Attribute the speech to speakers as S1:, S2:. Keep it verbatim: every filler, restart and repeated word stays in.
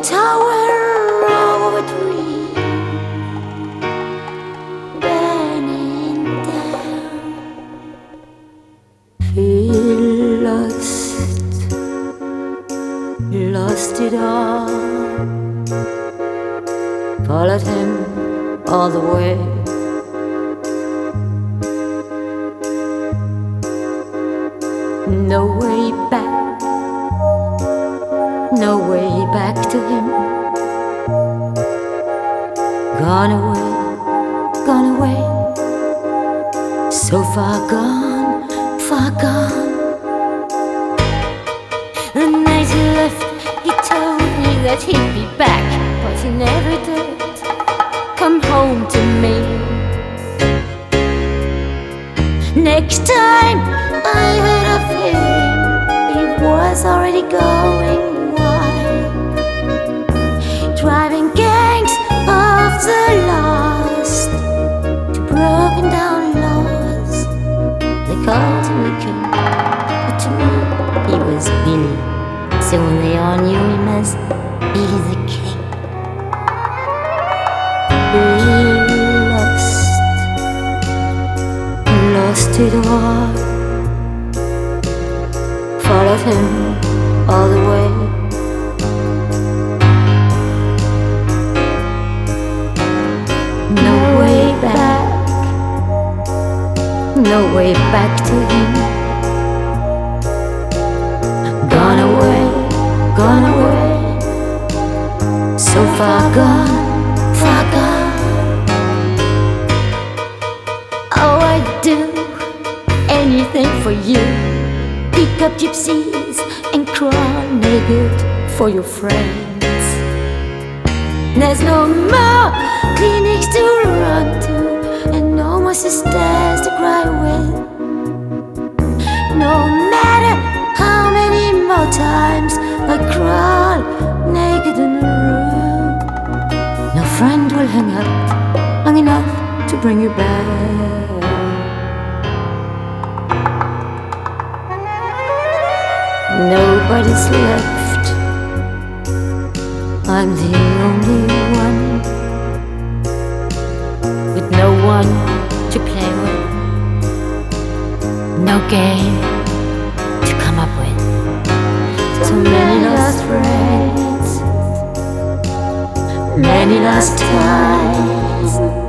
S1: tower of a dream burning down. Feel lost, lost it all. Followed him all the way. No way back, no way back to him. Gone away, gone away, so far gone, far gone. The night he left, he told me that he'd be back, but he never did come home to me. Next time I heard of him, he was already going wild, driving gangs of the lost to broken down laws. They called him the king, but to me he was Billy, so they all knew him as Billy the King. He lost, lost it all. Followed him all the way. No way back, no way back to him. Gone away, gone away, so far gone, far gone. Oh, I'd do anything for you. Pick up gypsies and crawl naked for your friends. There's no more clinics to run to, and no more sisters to cry with. No matter how many more times I crawl naked in the room, no friend will hang out long enough to bring you back. Nobody's left, I'm the only one, with no one to play with, no game to come up with. So many lost friends, many lost times.